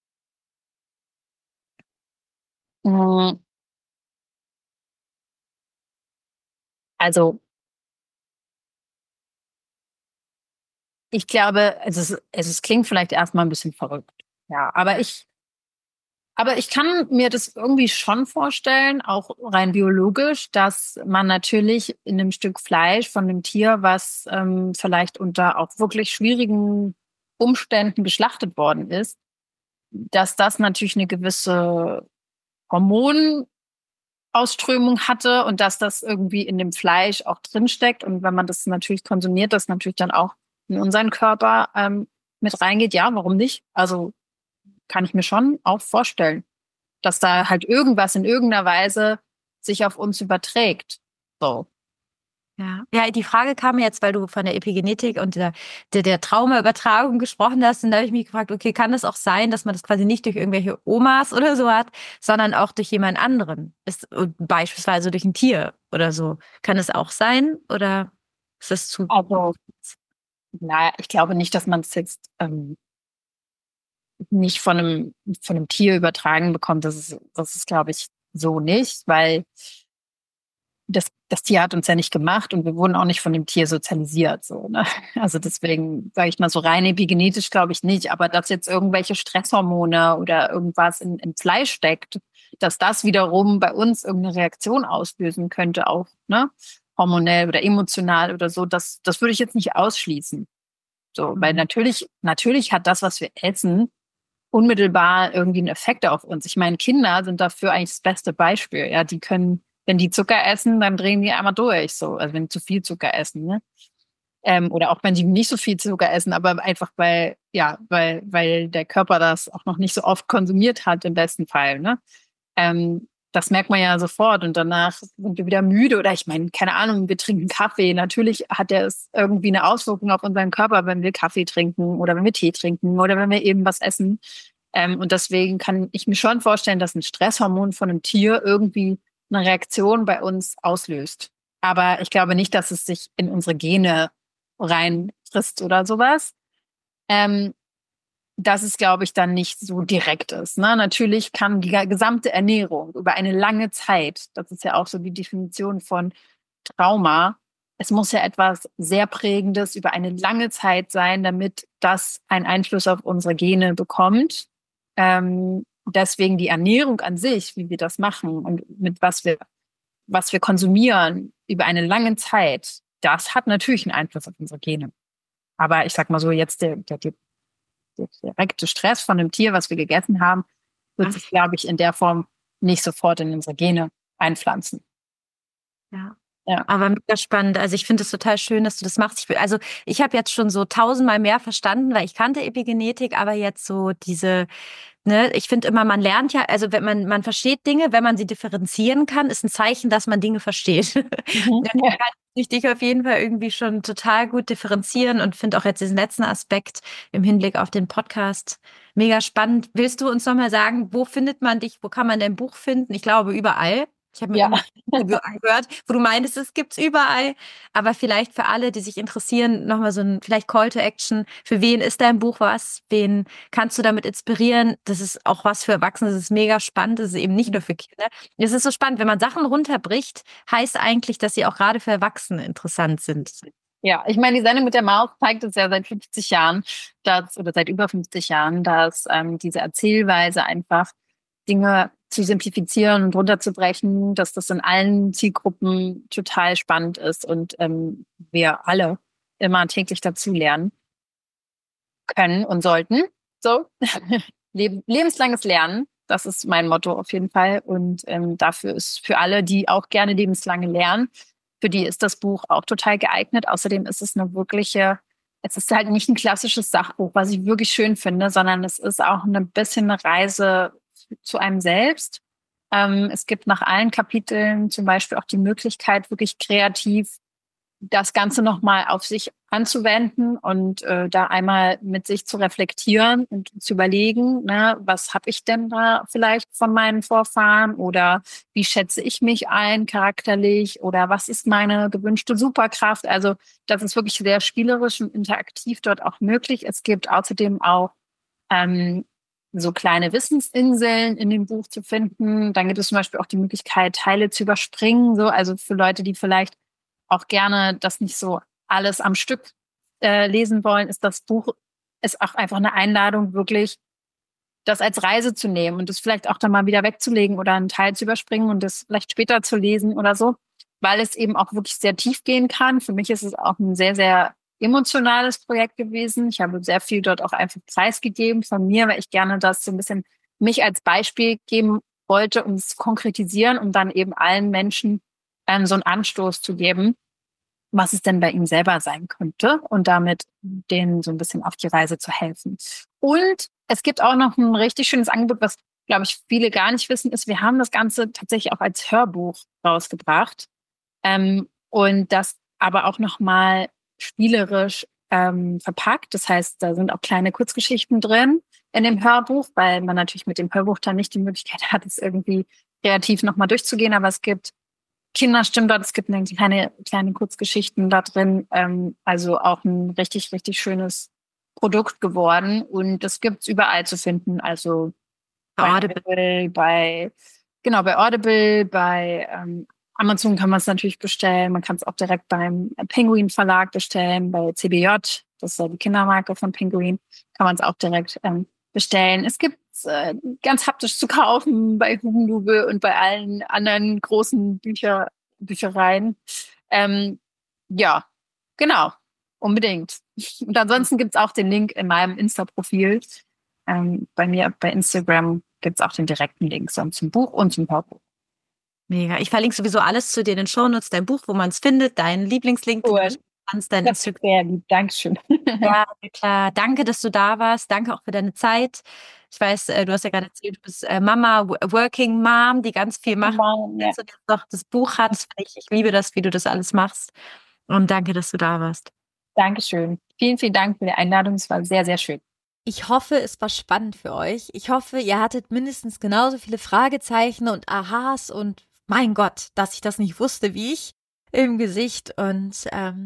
Mm, Also, ich glaube, es klingt vielleicht erstmal ein bisschen verrückt. Ja, aber ich kann mir das irgendwie schon vorstellen, auch rein biologisch, dass man natürlich in einem Stück Fleisch von einem Tier, was vielleicht unter auch wirklich schwierigen Umständen geschlachtet worden ist, dass das natürlich eine gewisse Hormonausströmung hatte und dass das irgendwie in dem Fleisch auch drinsteckt. Und wenn man das natürlich konsumiert, das natürlich dann auch in unseren Körper mit reingeht. Ja, warum nicht? Also kann ich mir schon auch vorstellen, dass da halt irgendwas in irgendeiner Weise sich auf uns überträgt. So. Ja. Ja, die Frage kam jetzt, weil du von der Epigenetik und der Traumaübertragung gesprochen hast. Und da habe ich mich gefragt, okay, kann es auch sein, dass man das quasi nicht durch irgendwelche Omas oder so hat, sondern auch durch jemand anderen? Beispielsweise durch ein Tier oder so. Kann es auch sein? Oder ist das zu... Also, naja, ich glaube nicht, dass man es jetzt nicht von einem Tier übertragen bekommt. Das ist, glaube ich, so nicht, weil das Tier hat uns ja nicht gemacht und wir wurden auch nicht von dem Tier sozialisiert, so, ne? Also deswegen sage ich mal so rein epigenetisch glaube ich nicht, aber dass jetzt irgendwelche Stresshormone oder irgendwas im Fleisch steckt, dass das wiederum bei uns irgendeine Reaktion auslösen könnte, auch, ne? Hormonell oder emotional oder so, das würde ich jetzt nicht ausschließen. So, weil natürlich hat das, was wir essen, unmittelbar irgendwie einen Effekt auf uns. Ich meine, Kinder sind dafür eigentlich das beste Beispiel. Ja, die können, wenn die Zucker essen, dann drehen die einmal durch. So, also wenn die zu viel Zucker essen, ne? Oder auch wenn die nicht so viel Zucker essen, aber einfach weil der Körper das auch noch nicht so oft konsumiert hat, im besten Fall, ne? Das merkt man ja sofort und danach sind wir wieder müde oder ich meine, keine Ahnung, wir trinken Kaffee. Natürlich hat der es irgendwie eine Auswirkung auf unseren Körper, wenn wir Kaffee trinken oder wenn wir Tee trinken oder wenn wir eben was essen. Und deswegen kann ich mir schon vorstellen, dass ein Stresshormon von einem Tier irgendwie eine Reaktion bei uns auslöst. Aber ich glaube nicht, dass es sich in unsere Gene reinfrisst oder sowas. Ähm, Dass es, glaube ich, dann nicht so direkt ist. Ne? Natürlich kann die gesamte Ernährung über eine lange Zeit, das ist ja auch so die Definition von Trauma, es muss ja etwas sehr Prägendes über eine lange Zeit sein, damit das einen Einfluss auf unsere Gene bekommt. Deswegen die Ernährung an sich, wie wir das machen und mit was wir konsumieren über eine lange Zeit, das hat natürlich einen Einfluss auf unsere Gene. Aber ich sag mal so, jetzt der direkte Stress von dem Tier, was wir gegessen haben, wird sich, glaube ich, in der Form nicht sofort in unsere Gene einpflanzen. Ja. Ja. Aber mega spannend. Also ich finde es total schön, dass du das machst. Ich habe jetzt schon so 1000-mal mehr verstanden, weil ich kannte Epigenetik, aber jetzt so ne, ich finde immer, man lernt ja, also wenn man versteht Dinge, wenn man sie differenzieren kann, ist ein Zeichen, dass man Dinge versteht. Mhm. Dann Ja. kann ich dich auf jeden Fall irgendwie schon total gut differenzieren und finde auch jetzt diesen letzten Aspekt im Hinblick auf den Podcast mega spannend. Willst du uns nochmal sagen, wo findet man dich, wo kann man dein Buch finden? Ich glaube überall. Ich habe mir Ja. irgendein Interview angehört, wo du meintest, es gibt's überall. Aber vielleicht für alle, die sich interessieren, nochmal so ein vielleicht Call to Action. Für wen ist dein Buch was? Wen kannst du damit inspirieren? Das ist auch was für Erwachsene. Das ist mega spannend. Das ist eben nicht nur für Kinder. Es ist so spannend, wenn man Sachen runterbricht, heißt eigentlich, dass sie auch gerade für Erwachsene interessant sind. Ja, ich meine, die Sendung mit der Maus zeigt es ja seit 50 Jahren, oder seit über 50 Jahren, dass diese Erzählweise einfach Dinge zu simplifizieren und runterzubrechen, dass das in allen Zielgruppen total spannend ist und wir alle immer täglich dazu lernen können und sollten. So, lebenslanges Lernen, das ist mein Motto auf jeden Fall. Und dafür ist für alle, die auch gerne lebenslange lernen, für die ist das Buch auch total geeignet. Außerdem ist es es ist halt nicht ein klassisches Sachbuch, was ich wirklich schön finde, sondern es ist auch ein bisschen eine Reise zu einem selbst. Es gibt nach allen Kapiteln zum Beispiel auch die Möglichkeit, wirklich kreativ das Ganze nochmal auf sich anzuwenden und da einmal mit sich zu reflektieren und zu überlegen, ne, was habe ich denn da vielleicht von meinen Vorfahren oder wie schätze ich mich ein charakterlich oder was ist meine gewünschte Superkraft? Also das ist wirklich sehr spielerisch und interaktiv dort auch möglich. Es gibt außerdem auch ähm, so kleine Wissensinseln in dem Buch zu finden. Dann gibt es zum Beispiel auch die Möglichkeit, Teile zu überspringen, so, also für Leute, die vielleicht auch gerne das nicht so alles am Stück lesen wollen, ist das Buch ist auch einfach eine Einladung, wirklich das als Reise zu nehmen und das vielleicht auch dann mal wieder wegzulegen oder einen Teil zu überspringen und das vielleicht später zu lesen oder so, weil es eben auch wirklich sehr tief gehen kann. Für mich ist es auch ein sehr, sehr emotionales Projekt gewesen. Ich habe sehr viel dort auch einfach preisgegeben von mir, weil ich gerne das so ein bisschen mich als Beispiel geben wollte, um es zu konkretisieren, um dann eben allen Menschen so einen Anstoß zu geben, was es denn bei ihm selber sein könnte und damit denen so ein bisschen auf die Reise zu helfen. Und es gibt auch noch ein richtig schönes Angebot, was, glaube ich, viele gar nicht wissen, ist, wir haben das Ganze tatsächlich auch als Hörbuch rausgebracht und das aber auch nochmal spielerisch verpackt. Das heißt, da sind auch kleine Kurzgeschichten drin in dem Hörbuch, weil man natürlich mit dem Hörbuch dann nicht die Möglichkeit hat, es irgendwie kreativ nochmal durchzugehen, aber es gibt Kinderstimmen dort, es gibt eine kleine Kurzgeschichten da drin. Also auch ein richtig, richtig schönes Produkt geworden. Und das gibt's überall zu finden. Also bei Audible, bei Audible, bei Amazon kann man es natürlich bestellen. Man kann es auch direkt beim Penguin Verlag bestellen, bei CBJ, das ist ja die Kindermarke von Penguin, kann man es auch direkt bestellen. Es gibt ganz haptisch zu kaufen bei Hugendubel und bei allen anderen großen Büchereien. Ähm, ja, genau, unbedingt. Und ansonsten gibt's auch den Link in meinem Insta-Profil. Bei mir bei Instagram gibt's auch den direkten Link zum Buch und zum Hörbuch. Mega. Ich verlinke sowieso alles zu dir in den Shownotes, dein Buch, wo man es findet, deinen Lieblingslink, Cool. dein Das ist sehr lieb. Dankeschön. Ja, klar. Danke, dass du da warst. Danke auch für deine Zeit. Ich weiß, du hast ja gerade erzählt, du bist Mama, Working Mom, die ganz viel macht. Ja. Dass du jetzt noch das Buch hast. Ich liebe das, wie du das alles machst. Und danke, dass du da warst. Dankeschön. Vielen, vielen Dank für die Einladung. Es war sehr, sehr schön. Ich hoffe, es war spannend für euch. Ich hoffe, ihr hattet mindestens genauso viele Fragezeichen und Ahas und mein Gott, dass ich das nicht wusste wie ich im Gesicht. Und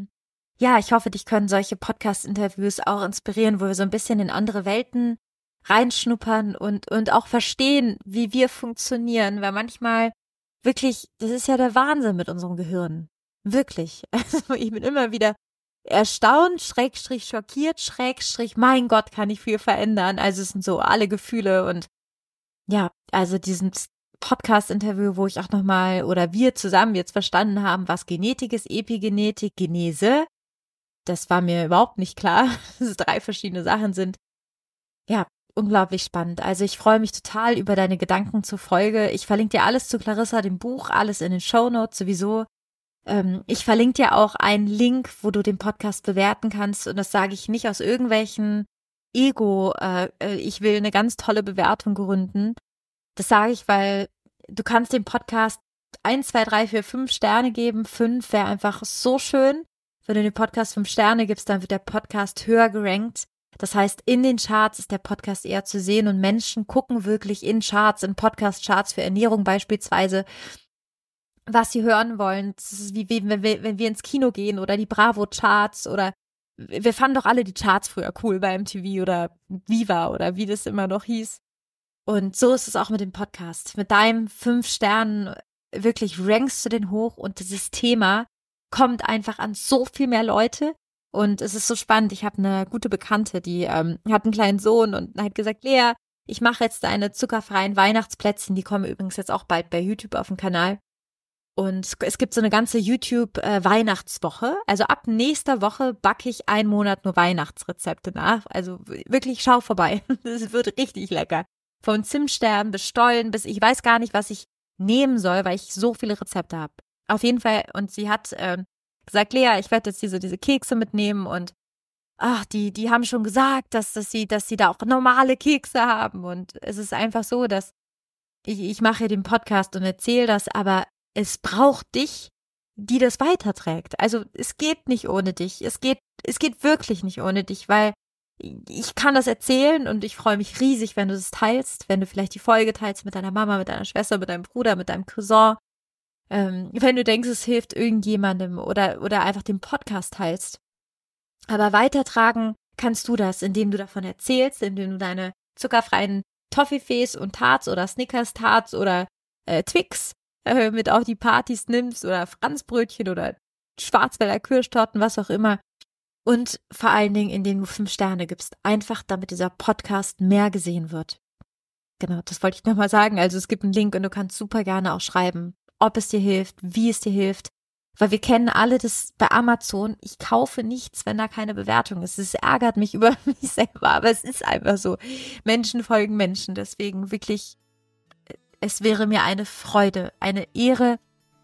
ja, ich hoffe, dich können solche Podcast-Interviews auch inspirieren, wo wir so ein bisschen in andere Welten reinschnuppern und auch verstehen, wie wir funktionieren. Weil manchmal wirklich, das ist ja der Wahnsinn mit unserem Gehirn. Wirklich. Also ich bin immer wieder erstaunt, Schrägstrich schockiert, Schrägstrich, mein Gott, kann ich viel verändern. Also es sind so alle Gefühle und ja, also diesen Podcast-Interview, wo ich auch nochmal oder wir zusammen jetzt verstanden haben, was Genetik ist, Epigenetik, Genese. Das war mir überhaupt nicht klar, dass es 3 verschiedene Sachen sind. Ja, unglaublich spannend. Also ich freue mich total über deine Gedanken zur Folge. Ich verlinke dir alles zu Clarissa, dem Buch, alles in den Shownotes sowieso. Ich verlinke dir auch einen Link, wo du den Podcast bewerten kannst. Und das sage ich nicht aus irgendwelchen Ego. Ich will eine ganz tolle Bewertung gründen. Das sage ich, weil du kannst dem Podcast 1, 2, 3, 4, 5 Sterne geben. 5 wäre einfach so schön. Wenn du dem Podcast 5 Sterne gibst, dann wird der Podcast höher gerankt. Das heißt, in den Charts ist der Podcast eher zu sehen und Menschen gucken wirklich in Charts, in Podcast-Charts für Ernährung beispielsweise, was sie hören wollen. Das ist wie wenn wir ins Kino gehen oder die Bravo-Charts oder wir fanden doch alle die Charts früher cool bei MTV oder Viva oder wie das immer noch hieß. Und so ist es auch mit dem Podcast. Mit deinem 5 Sternen wirklich rankst du den hoch und dieses Thema kommt einfach an so viel mehr Leute. Und es ist so spannend. Ich habe eine gute Bekannte, die hat einen kleinen Sohn und hat gesagt, Lea, ich mache jetzt deine zuckerfreien Weihnachtsplätzchen. Die kommen übrigens jetzt auch bald bei YouTube auf dem Kanal. Und es gibt so eine ganze YouTube-Weihnachtswoche. Also ab nächster Woche backe ich 1 Monat nur Weihnachtsrezepte nach. Also wirklich, schau vorbei. Das wird richtig lecker. Von Zimtsternen bis Stollen bis ich weiß gar nicht, was ich nehmen soll, weil ich so viele Rezepte habe. Auf jeden Fall. Und sie hat gesagt, Lea, ich werde jetzt diese Kekse mitnehmen und die haben schon gesagt, dass sie da auch normale Kekse haben. Und es ist einfach so, dass ich mache den Podcast und erzähle das, aber es braucht dich, die das weiterträgt. Also es geht nicht ohne dich. Es geht wirklich nicht ohne dich, weil ich kann das erzählen und ich freue mich riesig, wenn du das teilst, wenn du vielleicht die Folge teilst mit deiner Mama, mit deiner Schwester, mit deinem Bruder, mit deinem Cousin. Wenn du denkst, es hilft irgendjemandem oder einfach den Podcast teilst. Aber weitertragen kannst du das, indem du davon erzählst, indem du deine zuckerfreien Toffifees und Tarts oder Snickers-Tarts oder Twix mit auf die Partys nimmst oder Franzbrötchen oder Schwarzwälder Kirschtorten, was auch immer. Und vor allen Dingen, indem du 5 Sterne gibst. Einfach, damit dieser Podcast mehr gesehen wird. Genau, das wollte ich nochmal sagen. Also es gibt einen Link und du kannst super gerne auch schreiben, ob es dir hilft, wie es dir hilft. Weil wir kennen alle das bei Amazon. Ich kaufe nichts, wenn da keine Bewertung ist. Es ärgert mich über mich selber, aber es ist einfach so. Menschen folgen Menschen. Deswegen wirklich, es wäre mir eine Freude, eine Ehre.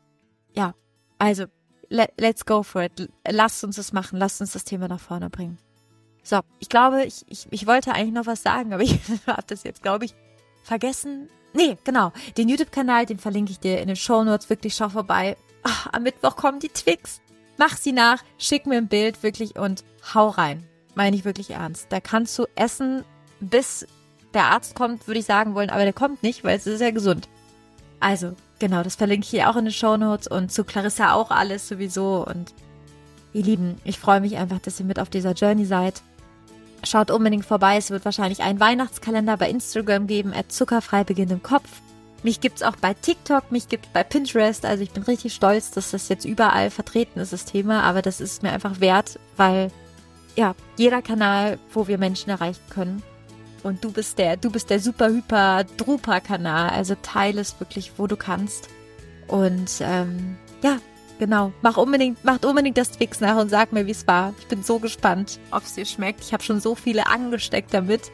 Ja, also let's go for it. Lasst uns das machen. Lasst uns das Thema nach vorne bringen. So, ich glaube, ich wollte eigentlich noch was sagen, aber ich habe das jetzt, glaube ich, vergessen. Nee, genau. Den YouTube-Kanal, den verlinke ich dir in den Shownotes. Wirklich, schau vorbei. Ach, am Mittwoch kommen die Twix. Mach sie nach, schick mir ein Bild wirklich und hau rein. Meine ich wirklich ernst. Da kannst du essen, bis der Arzt kommt, würde ich sagen wollen, aber der kommt nicht, weil es ist ja gesund. Also, genau, das verlinke ich hier auch in den Shownotes und zu Clarissa auch alles sowieso. Und ihr Lieben, ich freue mich einfach, dass ihr mit auf dieser Journey seid. Schaut unbedingt vorbei, es wird wahrscheinlich einen Weihnachtskalender bei Instagram geben, @zuckerfrei beginnt im Kopf. Mich gibt's auch bei TikTok, mich gibt's bei Pinterest, also ich bin richtig stolz, dass das jetzt überall vertreten ist, das Thema, aber das ist mir einfach wert, weil, ja, jeder Kanal, wo wir Menschen erreichen können und du bist der super hyper druper Kanal, also teile es wirklich, wo du kannst und, ja, genau, macht unbedingt das Twix nach und sag mir, wie es war. Ich bin so gespannt, ob es dir schmeckt. Ich habe schon so viele angesteckt damit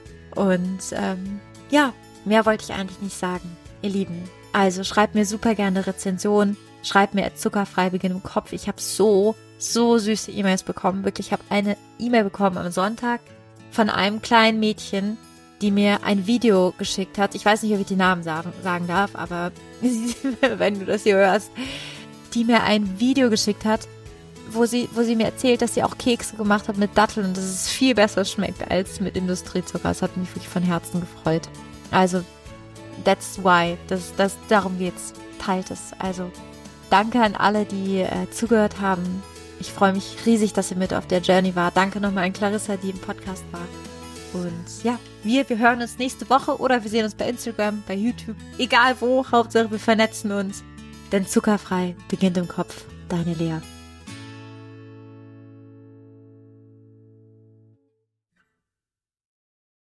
und, ja, mehr wollte ich eigentlich nicht sagen, ihr Lieben. Also schreibt mir super gerne Rezensionen, schreibt mir @zuckerfrei beginnt im Kopf. Ich habe so süße E-Mails bekommen. Wirklich, ich habe eine E-Mail bekommen am Sonntag von einem kleinen Mädchen, die mir ein Video geschickt hat. Ich weiß nicht, ob ich die Namen sagen darf, aber wenn du das hier hörst, die mir ein Video geschickt hat, wo sie mir erzählt, dass sie auch Kekse gemacht hat mit Datteln und dass es viel besser schmeckt als mit Industriezucker. Das hat mich wirklich von Herzen gefreut. Also, that's why. Darum geht's. Teilt es. Also, danke an alle, die zugehört haben. Ich freue mich riesig, dass ihr mit auf der Journey war. Danke nochmal an Clarissa, die im Podcast war. Und ja, wir hören uns nächste Woche oder wir sehen uns bei Instagram, bei YouTube. Egal wo, Hauptsache wir vernetzen uns. Denn zuckerfrei beginnt im Kopf. Deine Lea.